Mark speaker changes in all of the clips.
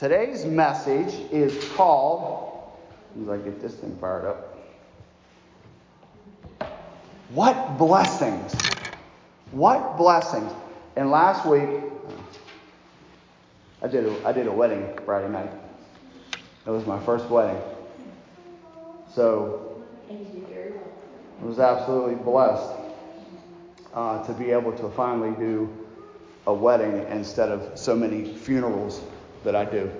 Speaker 1: Today's message is called, as I get this thing fired up, What Blessings? What Blessings? And last week, I did a wedding Friday night. It was my first wedding. So, I was absolutely blessed to be able to finally do a wedding instead of so many funerals that I do.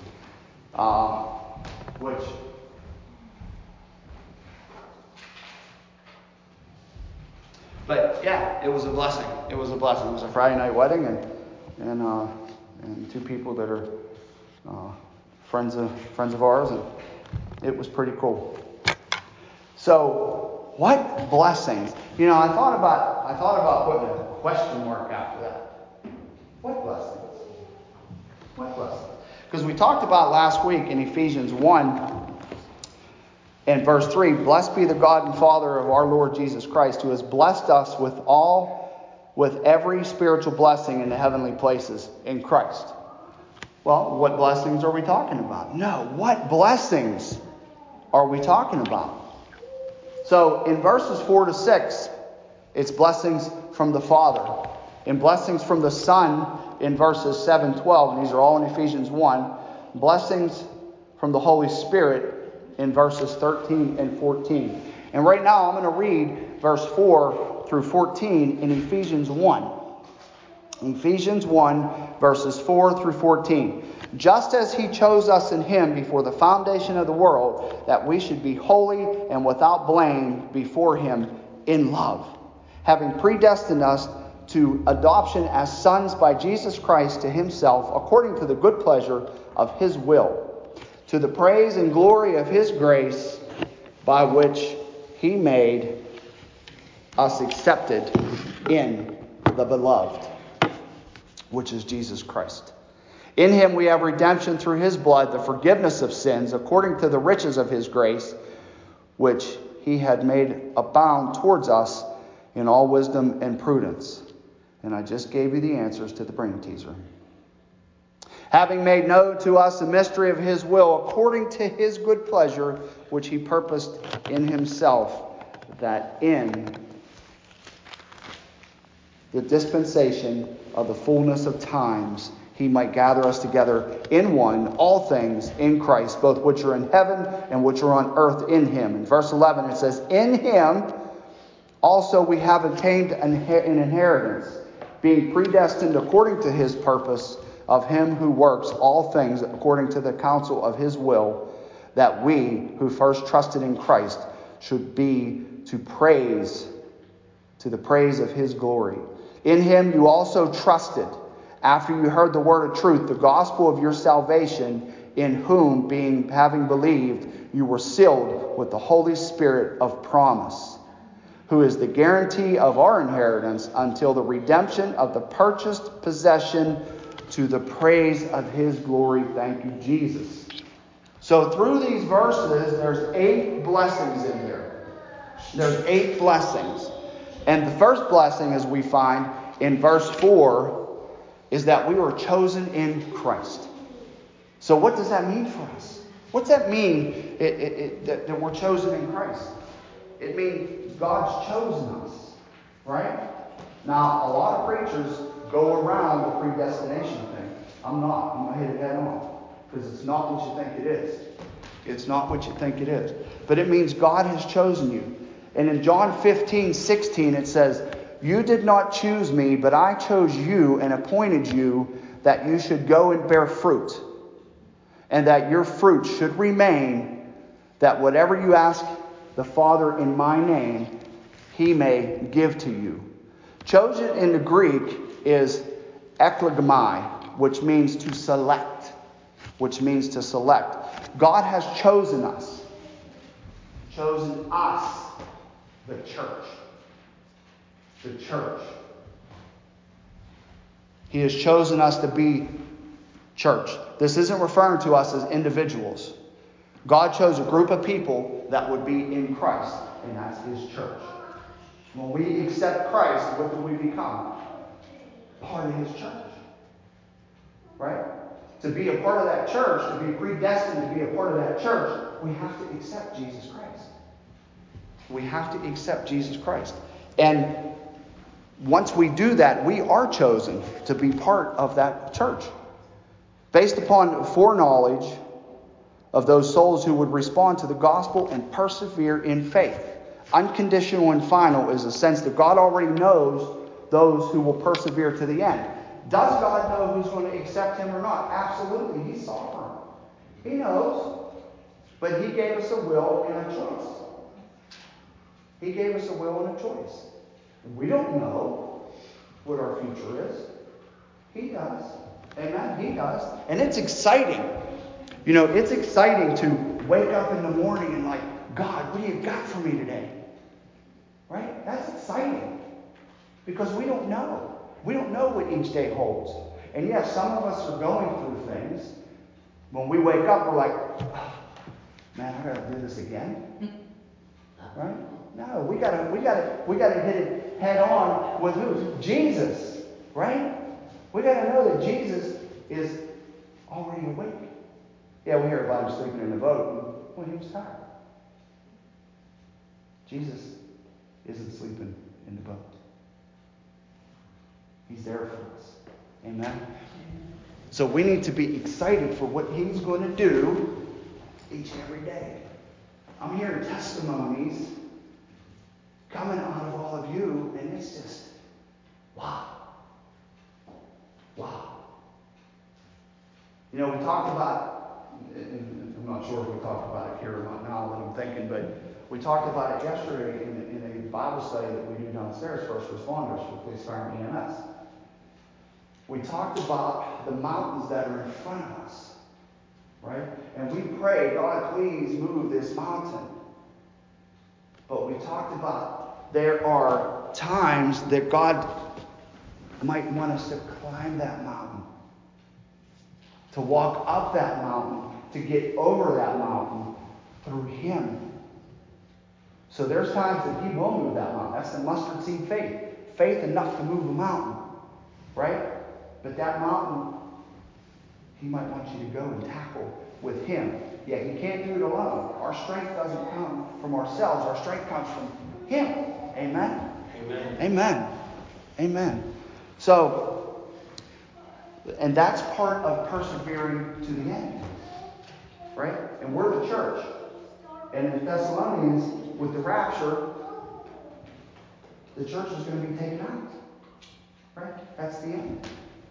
Speaker 1: But yeah, it was a blessing. It was a blessing. It was a Friday night wedding, and two people that are friends of ours, and it was pretty cool. So, what blessings? You know, I thought about putting a question mark after that. What blessings? What blessings? Because we talked about last week in Ephesians 1 and verse 3, blessed be the God and Father of our Lord Jesus Christ, who has blessed us with every spiritual blessing in the heavenly places in Christ. Well, what blessings are we talking about? No, what blessings are we talking about? So in verses 4 to 6, it's blessings from the Father. And blessings from the Son in verses 7, 12, and these are all in Ephesians 1. Blessings from the Holy Spirit in verses 13 and 14. And right now I'm going to read verse 4 through 14 in Ephesians 1. Ephesians 1, verses 4 through 14. Just as he chose us in him before the foundation of the world, that we should be holy and without blame before him in love, having predestined us to adoption as sons by Jesus Christ to himself, according to the good pleasure of his will, to the praise and glory of his grace, by which he made us accepted in the beloved, which is Jesus Christ. In him we have redemption through his blood, the forgiveness of sins, according to the riches of his grace, which he had made abound towards us in all wisdom and prudence. And I just gave you the answers to the brain teaser. Having made known to us the mystery of his will, according to his good pleasure, which he purposed in himself, that in the dispensation of the fullness of times he might gather us together in one, all things in Christ, both which are in heaven and which are on earth in him. In verse 11 it says, in him also we have attained an inheritance, being predestined according to his purpose of him who works all things according to the counsel of his will, that we who first trusted in Christ should be to the praise of his glory. In him you also trusted, after you heard the word of truth, the gospel of your salvation, in whom, having believed, you were sealed with the Holy Spirit of promise, who is the guarantee of our inheritance until the redemption of the purchased possession, to the praise of his glory. Thank you, Jesus. So through these verses, there's 8 blessings in here. There's 8 blessings. And the first blessing, as we find in verse 4, is that we were chosen in Christ. So what does that mean for us? What's that mean that we're chosen in Christ? It means God's chosen us, right? Now, a lot of preachers go around the predestination thing. I'm not. I'm going to hit it head on. Because it's not what you think it is. It's not what you think it is. But it means God has chosen you. And in John 15:16 it says, you did not choose me, but I chose you and appointed you that you should go and bear fruit, and that your fruit should remain, that whatever you ask the Father in my name, he may give to you. Chosen in the Greek is eklogmai, which means to select. God has chosen us. Chosen us, the church. The church. He has chosen us to be church. This isn't referring to us as individuals. God chose a group of people that would be in Christ, and that's his church. When we accept Christ, what do we become? Part of his church. Right? to be a part of that church, to be predestined to be a part of that church, we have to accept Jesus Christ. We have to accept Jesus Christ. And once we do that, we are chosen to be part of that church. Based upon foreknowledge of those souls who would respond to the gospel and persevere in faith. Unconditional and final is a sense that God already knows those who will persevere to the end. Does God know who's going to accept him or not? Absolutely. He's sovereign. He knows. But he gave us a will and a choice. He gave us a will and a choice. We don't know what our future is. He does. Amen? He does. And it's exciting. You know, it's exciting to wake up in the morning and like, God, what do you got for me today? Right? That's exciting. Because we don't know. We don't know what each day holds. And yes, some of us are going through things. When we wake up, we're like, oh, man, I gotta do this again. Right? No, we gotta hit it head on with who? Jesus. Right? We gotta know that Jesus is already awake. Yeah, we hear about him sleeping in the boat. Well, he was tired. Jesus isn't sleeping in the boat. He's there for us. Amen? So we need to be excited for what he's going to do each and every day. I'm hearing testimonies coming out of all of you, and it's just, wow. Wow. You know, we talked about, I'm not sure if we talked about it here or not now that I'm thinking, but we talked about it yesterday in a Bible study that we do downstairs, First Responders for Police, Fire, and EMS. We talked about the mountains that are in front of us, right? And we pray, God, please move this mountain. But we talked about there are times that God might want us to climb that mountain, to walk up that mountain, to get over that mountain through him. So there's times that he will move that mountain. That's the mustard seed faith. Faith enough to move a mountain, right? But that mountain, he might want you to go and tackle with him. Yet he can't do it alone. Our strength doesn't come from ourselves. Our strength comes from him. Amen? Amen. Amen. Amen. So, and that's part of persevering to the end. Right? And we're the church. And in Thessalonians, with the rapture, the church is going to be taken out. Right? That's the end.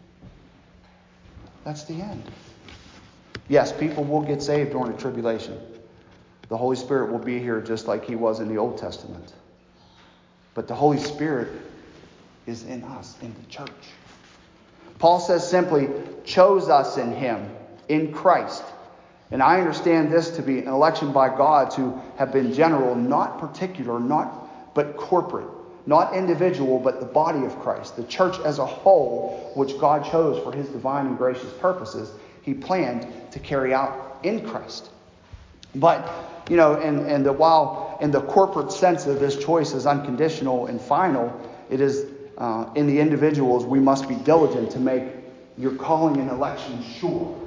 Speaker 1: That's the end. Yes, people will get saved during the tribulation. The Holy Spirit will be here just like he was in the Old Testament. But the Holy Spirit is in us, in the church. Paul says simply, chose us in him, in Christ. And I understand this to be an election by God to have been general, not particular, but corporate. Not individual, but the body of Christ. The church as a whole, which God chose for his divine and gracious purposes, he planned to carry out in Christ. But, you know, while in the corporate sense of this choice is unconditional and final, it is in the individuals we must be diligent to make your calling and election sure.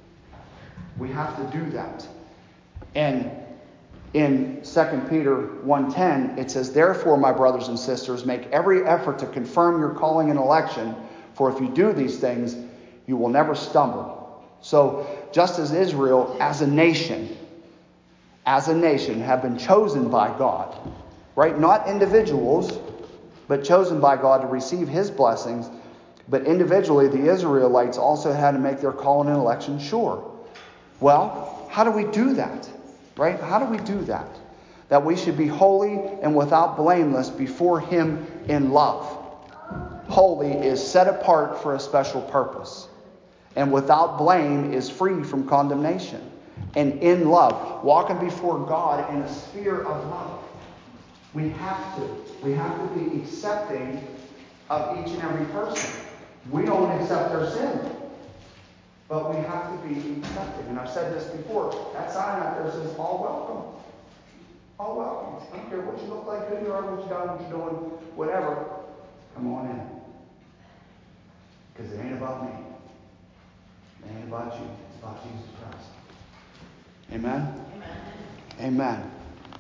Speaker 1: We have to do that. And in 2 Peter 1:10, it says, therefore, my brothers and sisters, make every effort to confirm your calling and election, for if you do these things, you will never stumble. So, just as Israel, as a nation, have been chosen by God, right? Not individuals, but chosen by God to receive his blessings. But individually, the Israelites also had to make their calling and election sure. Well, how do we do that? Right? How do we do that? That we should be holy and without blameless before him in love. Holy is set apart for a special purpose. And without blame is free from condemnation. And in love, walking before God in a sphere of love. We have to be accepting of each and every person. We don't accept their sin. But we have to be accepting. And I've said this before. That sign out there says, all welcome. All welcome. I don't care what you look like, who you are, what you've done, what you're doing, whatever. Come on in. Because it ain't about me. It ain't about you. It's about Jesus Christ. Amen? Amen.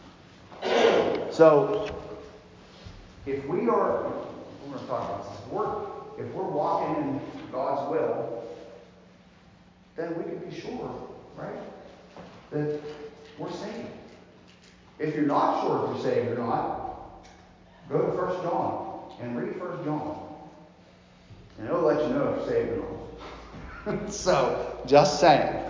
Speaker 1: So, if we are, we're going to talk about this. If we're walking in God's will, then we can be sure, right, that we're saved. If you're not sure if you're saved or not, go to 1 John and read 1 John. And it'll let you know if you're saved or not. So, just saying.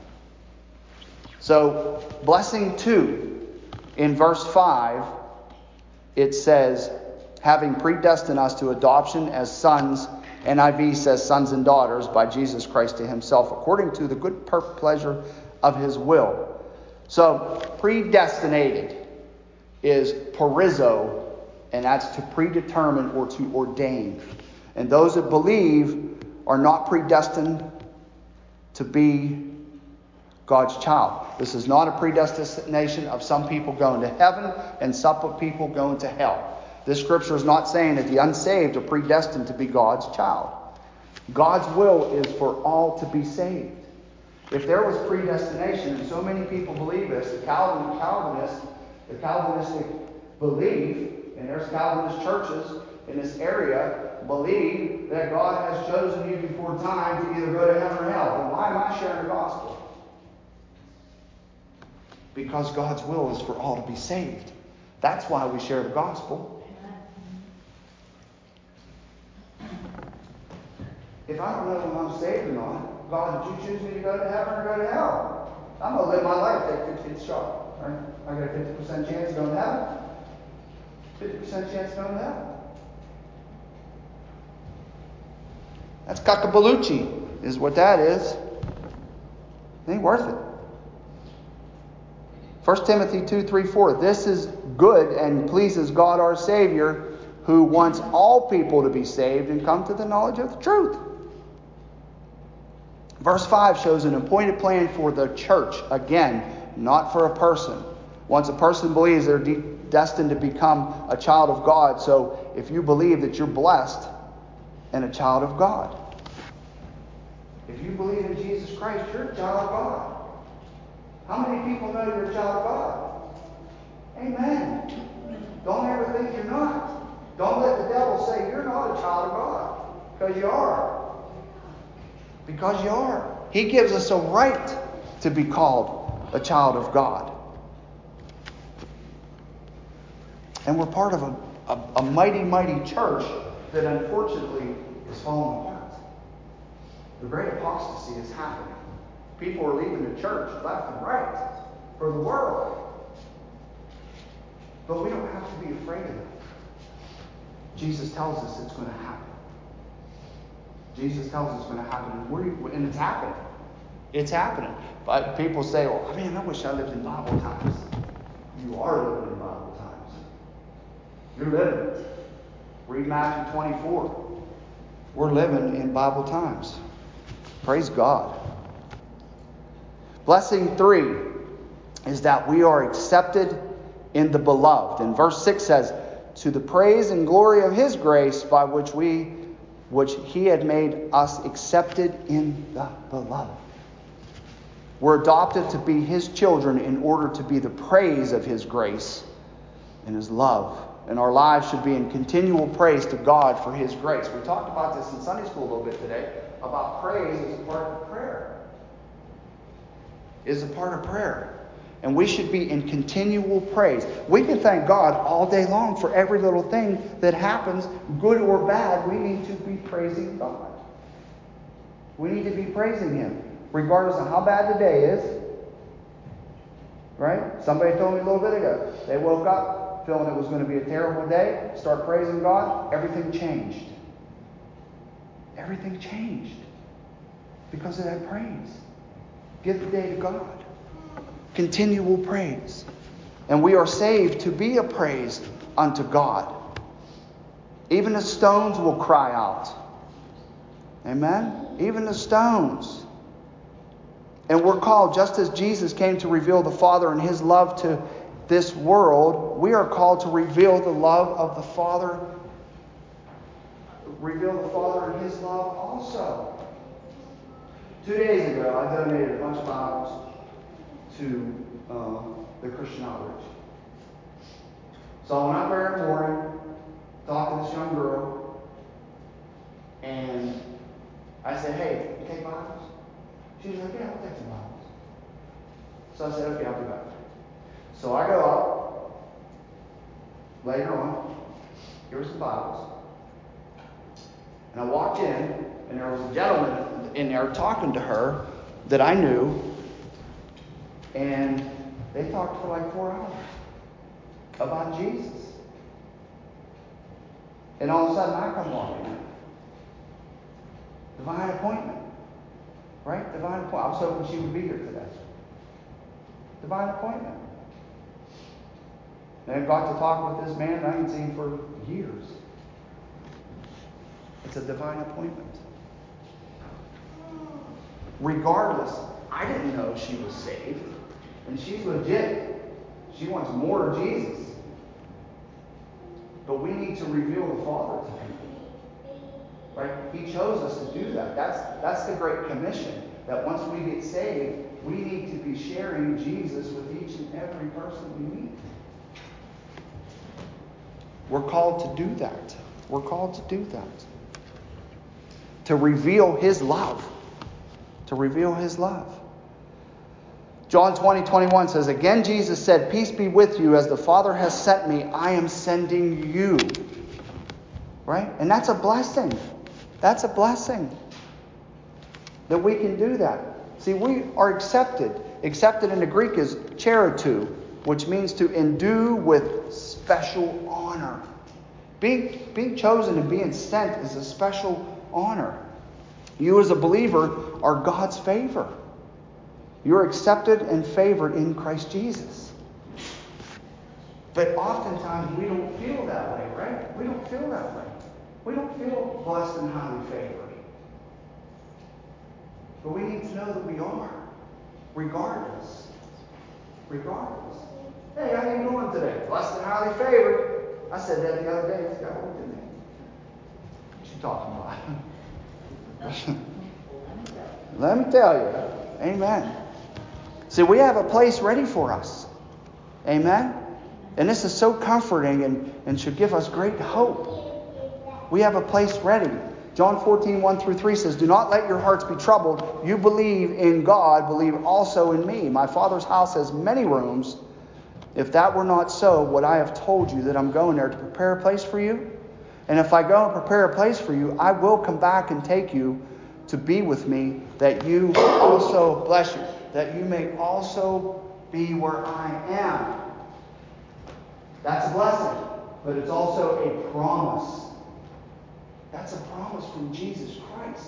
Speaker 1: So, blessing 2, in verse 5, it says, having predestined us to adoption as sons, NIV says sons and daughters, by Jesus Christ to himself, according to the good pleasure of his will. So, predestinated is porizo, and that's to predetermine or to ordain. And those that believe are not predestined to be God's child. This is not a predestination of some people going to heaven and some people going to hell. This scripture is not saying that the unsaved are predestined to be God's child. God's will is for all to be saved. If there was predestination, and so many people believe this, the Calvinistic belief, and there's Calvinist churches in this area, believe that God has chosen you before time to either go to heaven or hell. Then why am I sharing the gospel? Because God's will is for all to be saved. That's why we share the gospel. If I don't know if I'm saved or not, God, did you choose me to go to heaven or go to hell? I'm going to live my life, take 50 shot. Right? I got a 50% chance of going to heaven, 50% chance of going to hell. That's cockabalucci, is what that is. It ain't worth it. 1 Timothy 2, 3, 4. This is good and pleases God our Savior, who wants all people to be saved and come to the knowledge of the truth. Verse 5 shows an appointed plan for the church. Again, not for a person. Once a person believes, they're destined to become a child of God. So if you believe that you're blessed and a child of God. If you believe in Jesus Christ, you're a child of God. How many people know you're a child of God? Amen. Don't ever think you're not. Don't let the devil say you're not a child of God. Because you are. Because you are. He gives us a right to be called a child of God. And we're part of a mighty, mighty church that unfortunately is falling apart. The great apostasy is happening. People are leaving the church left and right for the world. But we don't have to be afraid of it. Jesus tells us it's going to happen. Jesus tells us it's going to happen. And it's happening. It's happening. But people say, well, man, I wish I lived in Bible times. You are living in Bible times. You're living it. Read Matthew 24. We're living in Bible times. Praise God. Blessing 3 is that we are accepted in the beloved. And verse 6 says, to the praise and glory of his grace by which he had made us accepted in the beloved. We're adopted to be his children in order to be the praise of his grace and his love. And our lives should be in continual praise to God for his grace. We talked about this in Sunday school a little bit today, about praise as a part of prayer. Is a part of prayer. And we should be in continual praise. We can thank God all day long for every little thing that happens, good or bad. We need to be praising God. We need to be praising him, regardless of how bad the day is. Right? Somebody told me a little bit ago, they woke up feeling it was going to be a terrible day, start praising God, everything changed. Everything changed because of that praise. Give the day to God. Continual praise. And we are saved to be a praise unto God. Even the stones will cry out. Amen? Even the stones. And we're called, just as Jesus came to reveal the Father and his love to this world, we are called to reveal the love of the Father. Reveal the Father and his love also. 2 days ago, I donated a bunch of Bibles to the Christian Outreach. So I went up there in the morning, talked to this young girl, and I said, "Hey, you take Bibles?" She was like, "Yeah, I'll take some Bibles." So I said, "Okay, I'll be back." So I go up later on, give her some Bibles, and I walked in, and there was a gentleman in there talking to her that I knew, and they talked for like 4 hours about Jesus. And all of a sudden, I come walking in. Divine appointment. Right? Divine appointment. I was hoping she would be here today. Divine appointment. And I got to talk with this man I hadn't seen for years. It's a divine appointment. Regardless, I didn't know she was saved. And she's legit. She wants more of Jesus. But we need to reveal the Father to people. Right? He chose us to do that. That's the Great Commission. That once we get saved, we need to be sharing Jesus with each and every person we meet. We're called to do that. We're called to do that. To reveal His love. To reveal His love. John 20:21 says, "Again Jesus said, 'Peace be with you. As the Father has sent me, I am sending you.'" Right? And that's a blessing. That's a blessing. That we can do that. See, we are accepted. Accepted in the Greek is charitou, which means to endue with special honor. Being chosen and being sent is a special honor. You as a believer are God's favor. You're accepted and favored in Christ Jesus. But oftentimes we don't feel that way, right? We don't feel that way. We don't feel blessed and highly favored. But we need to know that we are, regardless. Regardless. "Hey, how you doing today?" "Blessed and highly favored." I said that the other day. This guy looked at me. What you talking about? Let me tell you. Amen. See, we have a place ready for us. Amen? And this is so comforting and should give us great hope. We have a place ready. John 14:1-3 says, "Do not let your hearts be troubled. You believe in God, believe also in me. My Father's house has many rooms. If that were not so, would I have told you that I'm going there to prepare a place for you? And if I go and prepare a place for you, I will come back and take you to be with me, that you also," bless you, "that you may also be where I am." That's a blessing, but it's also a promise. That's a promise from Jesus Christ.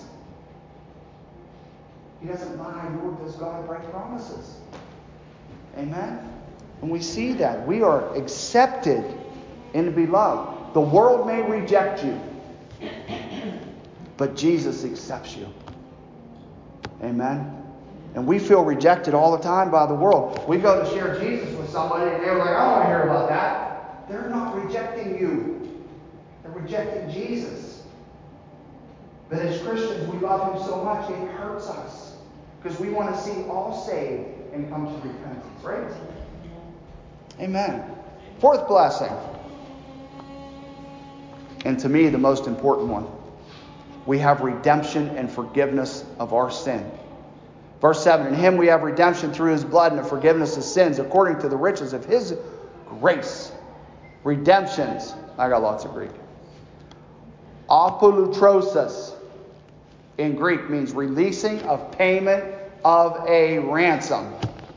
Speaker 1: He doesn't lie, nor does God break promises. Amen? And we see that. We are accepted in the beloved. The world may reject you, but Jesus accepts you. Amen? And we feel rejected all the time by the world. We go to share Jesus with somebody and they're like, "I don't want to hear about that." They're not rejecting you. They're rejecting Jesus. But as Christians, we love Him so much, it hurts us. Because we want to see all saved and come to repentance, right? Amen. Fourth blessing. And to me, the most important one. We have redemption and forgiveness of our sin. Verse 7, "In Him we have redemption through His blood and the forgiveness of sins according to the riches of His grace." Redemptions. I got lots of Greek. Apolutrosis in Greek means releasing of payment of a ransom.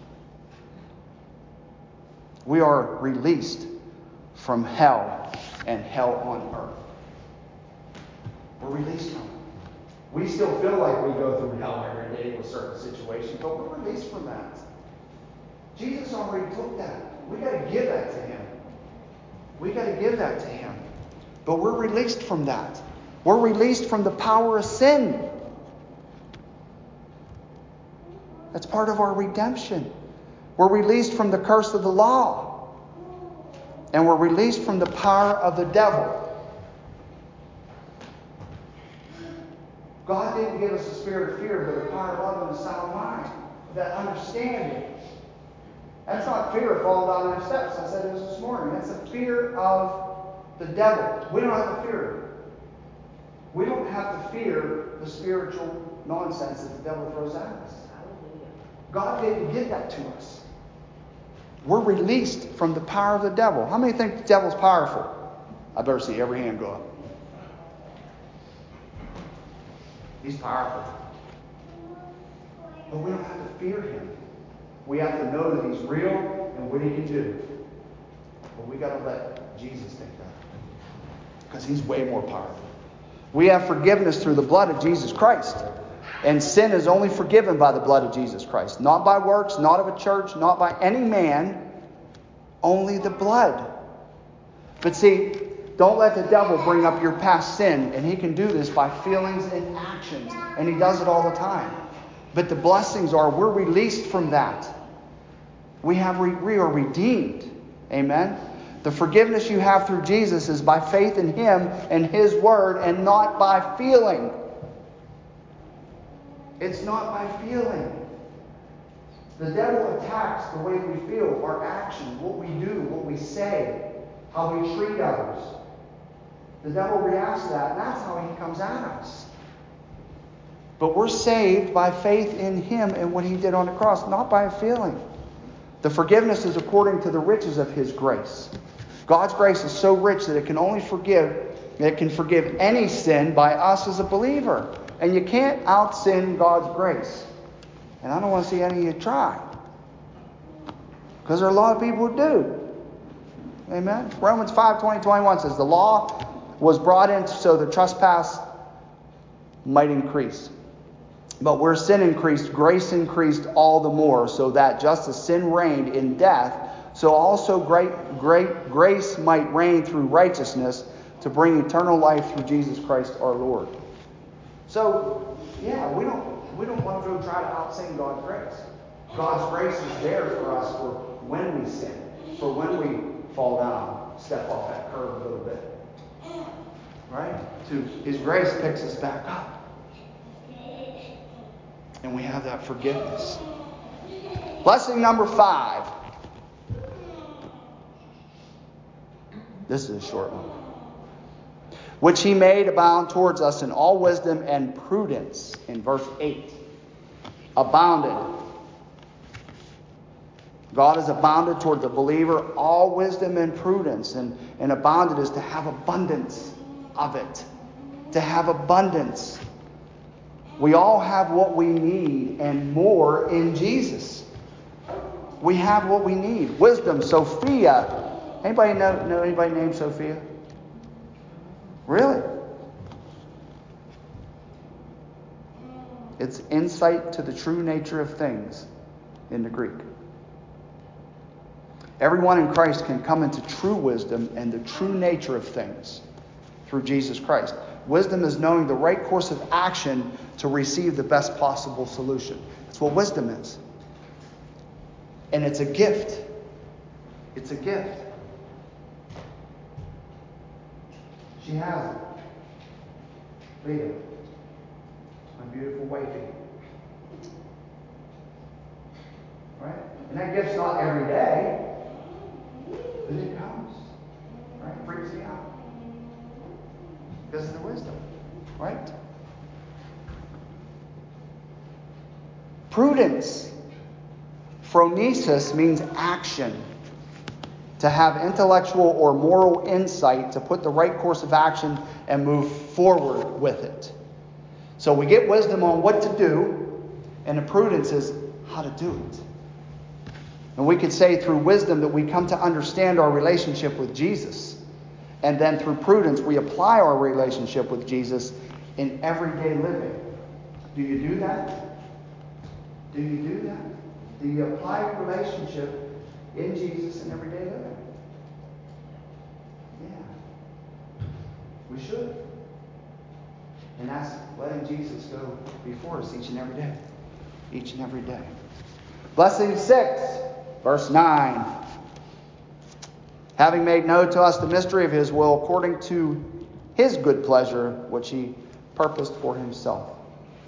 Speaker 1: We are released from hell and hell on earth. We're released from it. We still feel like we go through hell every day with certain situations, but we're released from that. Jesus already took that. We got to give that to Him. We got to give that to Him. But we're released from that. We're released from the power of sin. That's part of our redemption. We're released from the curse of the law. And we're released from the power of the devil. God didn't give us a spirit of fear, but a power, love, and a sound mind. That understanding. That's not fear of falling down them steps. I said this morning. That's a fear of the devil. We don't have to fear him. We don't have to fear the spiritual nonsense that the devil throws at us. God didn't give that to us. We're released from the power of the devil. How many think the devil's powerful? I better see every hand go up. He's powerful. But we don't have to fear him. We have to know that he's real and what he can do. But we got to let Jesus take that. Because he's way more powerful. We have forgiveness through the blood of Jesus Christ. And sin is only forgiven by the blood of Jesus Christ. Not by works, not of a church, not by any man. Only the blood. But see, don't let the devil bring up your past sin. And he can do this by feelings and actions. And he does it all the time. But the blessings are we're released from that. We are redeemed. Amen. The forgiveness you have through Jesus is by faith in him and his word and not by feeling. It's not by feeling. The devil attacks the way we feel, our actions, what we do, what we say, how we treat others. The devil reacts to that, and that's how he comes at us. But we're saved by faith in him and what he did on the cross, not by a feeling. The forgiveness is according to the riches of his grace. God's grace is so rich that it can forgive any sin by us as a believer. And you can't out-sin God's grace. And I don't want to see any of you try. Because there are a lot of people who do. Amen? Romans 5:20-21 says, the law was brought in so the trespass might increase. But where sin increased, grace increased all the more, so that just as sin reigned in death, so also great grace might reign through righteousness to bring eternal life through Jesus Christ our Lord. So, yeah, we don't want to go try to out-sin God's grace. God's grace is there for us for when we sin, for when we fall down, step off that curve a little bit. Right? His grace picks us back up. And we have that forgiveness. Blessing number 5. This is a short one. Which he made abound towards us in all wisdom and prudence. In verse 8. Abounded. God has abounded toward the believer all wisdom and prudence. And abounded is to have abundance of it. To have abundance. We all have what we need and more in Jesus. We have what we need. Wisdom, Sophia. Anybody know anybody named Sophia? Really? It's insight to the true nature of things in the Greek. Everyone in Christ can come into true wisdom and the true nature of things through Jesus Christ. Wisdom is knowing the right course of action to receive the best possible solution. That's what wisdom is. And it's a gift. It's a gift. She has it. Leah, my beautiful wifey. Right? And that gift's not every day, but it comes. Right? It freaks me out. Because of the wisdom. Right? Prudence. Phronesis means action. To have intellectual or moral insight to put the right course of action and move forward with it. So we get wisdom on what to do, and the prudence is how to do it. And we could say through wisdom that we come to understand our relationship with Jesus. And then through prudence, we apply our relationship with Jesus in everyday living. Do you do that? Do you do that? Do you apply your relationship in Jesus in everyday living? Yeah. We should. And that's letting Jesus go before us each and every day. Each and every day. Blessing 6, verse 9. Having made known to us the mystery of his will according to his good pleasure, which he purposed for himself.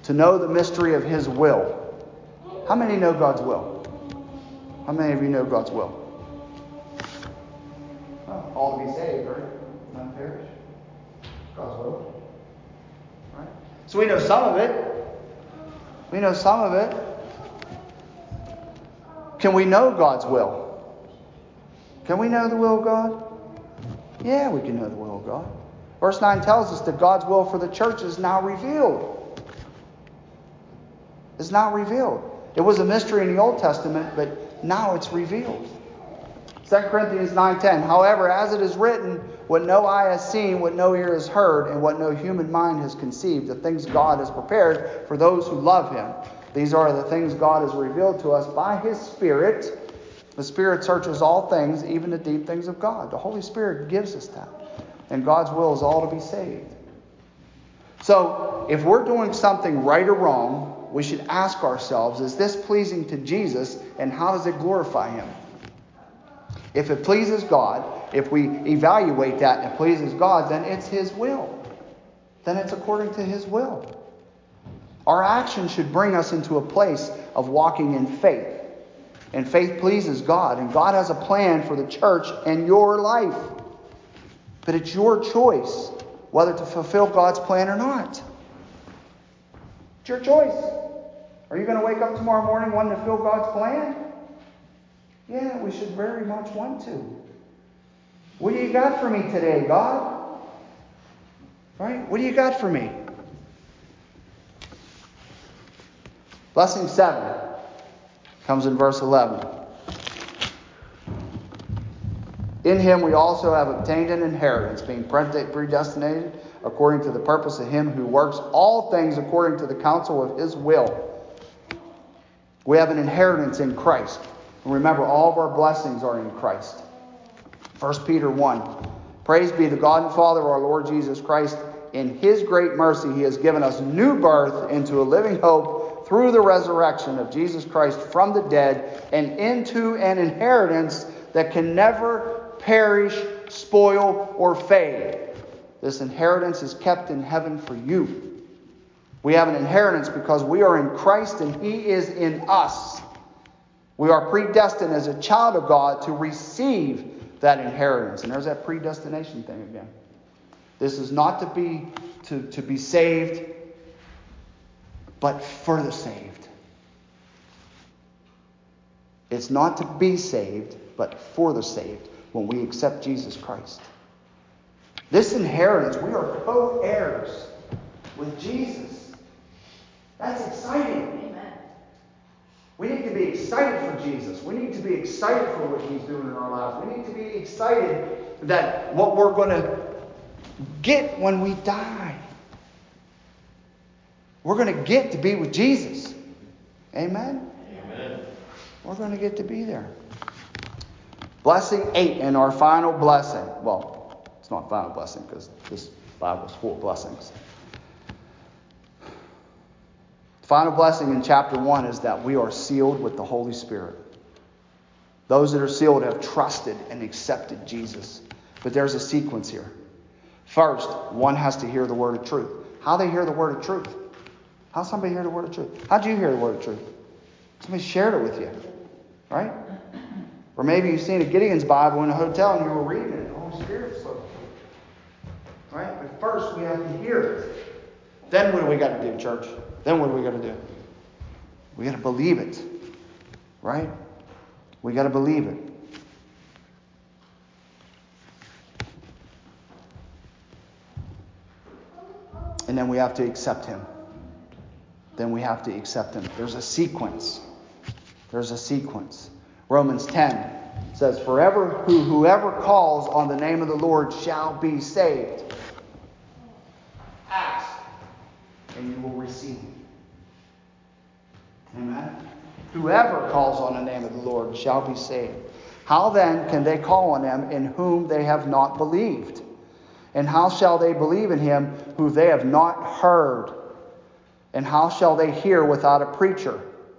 Speaker 1: To know the mystery of His will. How many know God's will? How many of you know God's will? Well, all to be saved, right? Not perish. God's will. Right? So we know some of it. We know some of it. Can we know God's will? Can we know the will of God? Yeah, we can know the will of God. Verse 9 tells us that God's will for the church is now revealed. It's now revealed. It was a mystery in the Old Testament, but now it's revealed. 2 Corinthians 9:10. However, as it is written, what no eye has seen, what no ear has heard, and what no human mind has conceived, the things God has prepared for those who love Him. These are the things God has revealed to us by His Spirit. The Spirit searches all things, even the deep things of God. The Holy Spirit gives us that. And God's will is all to be saved. So, if we're doing something right or wrong, we should ask ourselves, is this pleasing to Jesus, and how does it glorify Him? If it pleases God, if we evaluate that and it pleases God, then it's His will. Then it's according to His will. Our action should bring us into a place of walking in faith. And faith pleases God. And God has a plan for the church and your life. But it's your choice whether to fulfill God's plan or not. It's your choice. Are you going to wake up tomorrow morning wanting to fulfill God's plan? Yeah, we should very much want to. What do you got for me today, God? Right? What do you got for me? Blessing 7 comes in verse 11. In Him we also have obtained an inheritance, being predestinated according to the purpose of Him who works all things according to the counsel of His will. We have an inheritance in Christ. And remember, all of our blessings are in Christ. 1 Peter 1. Praise be to God and Father of our Lord Jesus Christ. In His great mercy He has given us new birth into a living hope through the resurrection of Jesus Christ from the dead, and into an inheritance that can never perish, spoil, or fade. This inheritance is kept in heaven for you. We have an inheritance because we are in Christ and He is in us. We are predestined as a child of God to receive that inheritance. And there's that predestination thing again. This is not to be saved, but for the saved. It's not to be saved, but for the saved when we accept Jesus Christ. This inheritance, we are co-heirs with Jesus. That's exciting. Amen. We need to be excited for Jesus. We need to be excited for what He's doing in our lives. We need to be excited that what we're going to get when we die. We're going to get to be with Jesus. Amen? Amen. We're going to get to be there. Blessing 8 and our final blessing. Well, it's not final blessing because this Bible is full of blessings. The final blessing in chapter 1 is that we are sealed with the Holy Spirit. Those that are sealed have trusted and accepted Jesus. But there's a sequence here. First, one has to hear the word of truth. How they hear the word of truth? How somebody hear the word of truth? How'd you hear the word of truth? Somebody shared it with you. Right? Or maybe you've seen a Gideon's Bible in a hotel and you were reading it. The Holy Spirit spoke to you. Right? But first we have to hear it. Then what do we got to do, church? Then what do we got to do? We got to believe it. Right? We got to believe it. And then we have to accept Him. Then we have to accept Him. There's a sequence. There's a sequence. Romans 10 says, whoever calls on the name of the Lord shall be saved. Ask, and you will receive. Amen? Whoever calls on the name of the Lord shall be saved. How then can they call on Him in whom they have not believed? And how shall they believe in Him who they have not heard? And how shall they hear without a preacher?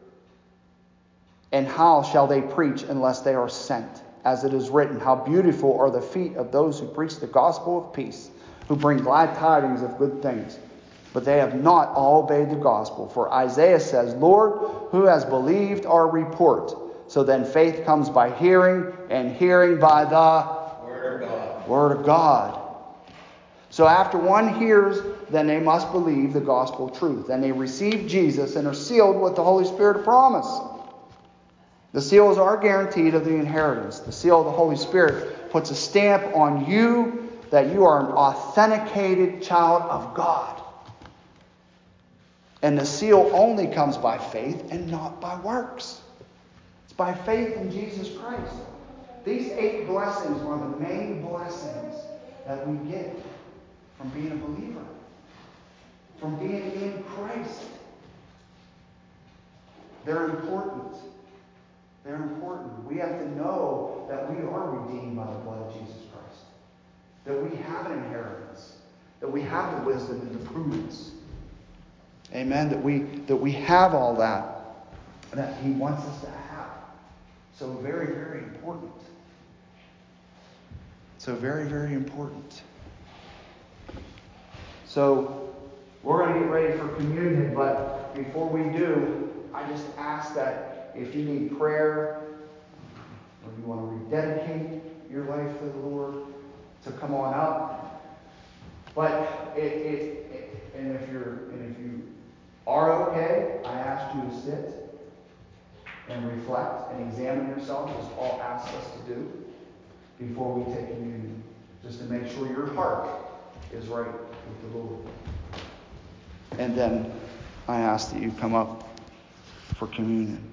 Speaker 1: And how shall they preach unless they are sent? As it is written, how beautiful are the feet of those who preach the gospel of peace, who bring glad tidings of good things, but they have not all obeyed the gospel. For Isaiah says, Lord, who has believed our report? So then faith comes by hearing, and hearing by the
Speaker 2: Word of God.
Speaker 1: Word of God. So after one hears, then they must believe the gospel truth. Then they receive Jesus and are sealed with the Holy Spirit of promise. The seal is our guarantee of the inheritance. The seal of the Holy Spirit puts a stamp on you that you are an authenticated child of God. And the seal only comes by faith and not by works. It's by faith in Jesus Christ. These 8 blessings are the main blessings that we get from being a believer, from being in Christ. They're important. They're important. We have to know that we are redeemed by the blood of Jesus Christ. That we have an inheritance. That we have the wisdom and the prudence. Amen. That we have all that He wants us to have. So very, very important. So very, very important. So we're going to get ready for communion, but before we do, I just ask that if you need prayer or you want to rededicate your life to the Lord, to come on up. But and if you are okay, I ask you to sit and reflect and examine yourself, as Paul asks us to do before we take communion, just to make sure your heart is right with the Lord. And then I ask that you come up for communion.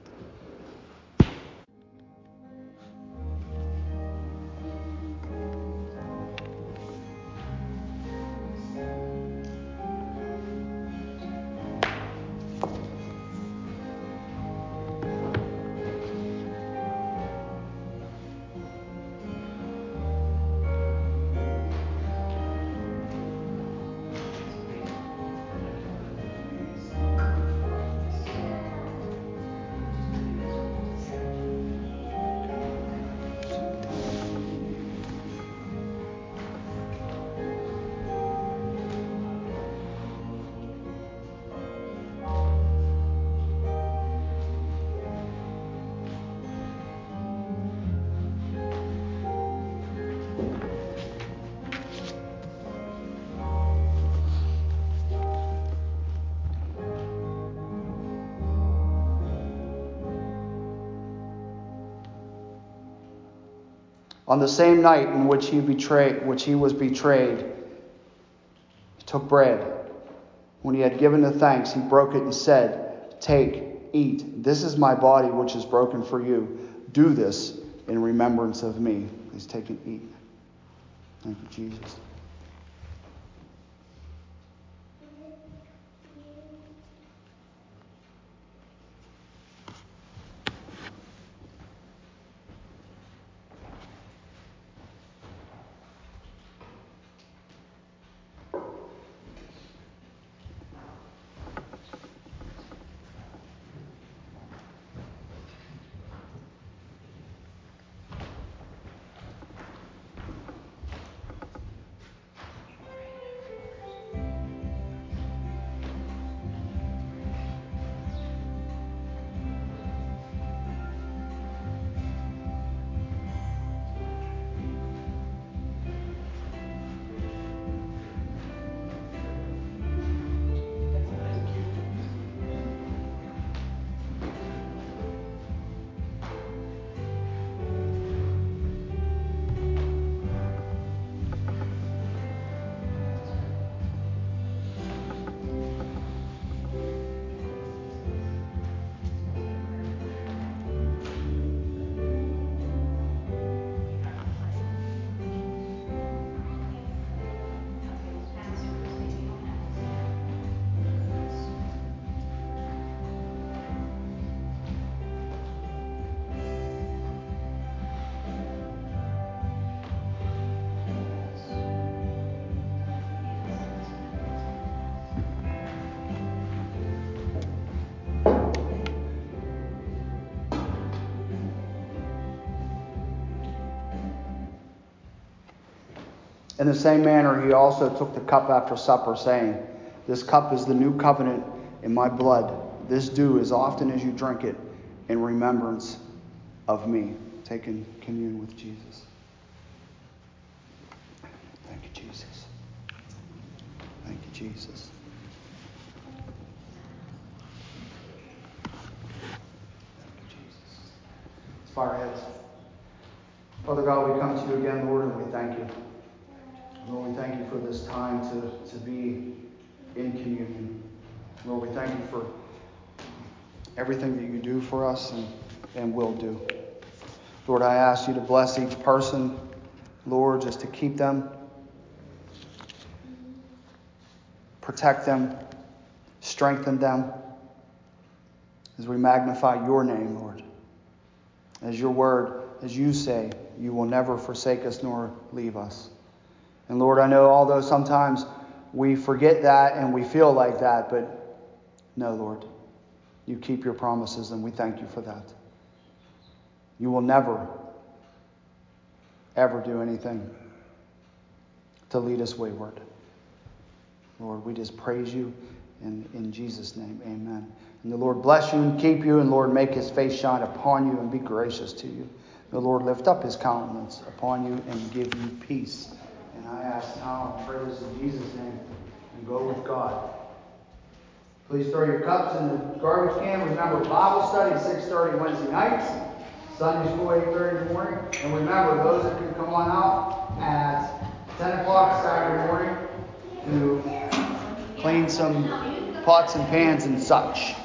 Speaker 1: On the same night in which he was betrayed, he took bread. When he had given the thanks, he broke it and said, "Take, eat. This is my body, which is broken for you. Do this in remembrance of me." Please take and eat. Thank you, Jesus. In the same manner, he also took the cup after supper, saying, This cup is the new covenant in my blood. This do as often as you drink it in remembrance of me. Taking communion with Jesus. Thank you, Jesus. Thank you, Jesus. Let's bow our heads. Father God, we come to you again, Lord, and we thank you. Lord, we thank you for this time to be in communion. Lord, we thank you for everything that you do for us and will do. Lord, I ask you to bless each person, Lord, just to keep them, protect them, strengthen them as we magnify your name, Lord. As your word, as you say, you will never forsake us nor leave us. And Lord, I know although sometimes we forget that and we feel like that, but no, Lord, you keep your promises and we thank you for that. You will never, ever do anything to lead us wayward. Lord, we just praise you in Jesus' name, amen. And the Lord bless you and keep you, and Lord make his face shine upon you and be gracious to you. The Lord lift up his countenance upon you and give you peace. And I ask now and pray this in Jesus' name, and go with God. Please throw your cups in the garbage can. Remember, Bible study 6:30 Wednesday nights. Sunday school 8:30 in the morning. And remember, those that can come on out at 10 o'clock Saturday morning to clean some pots and pans and such.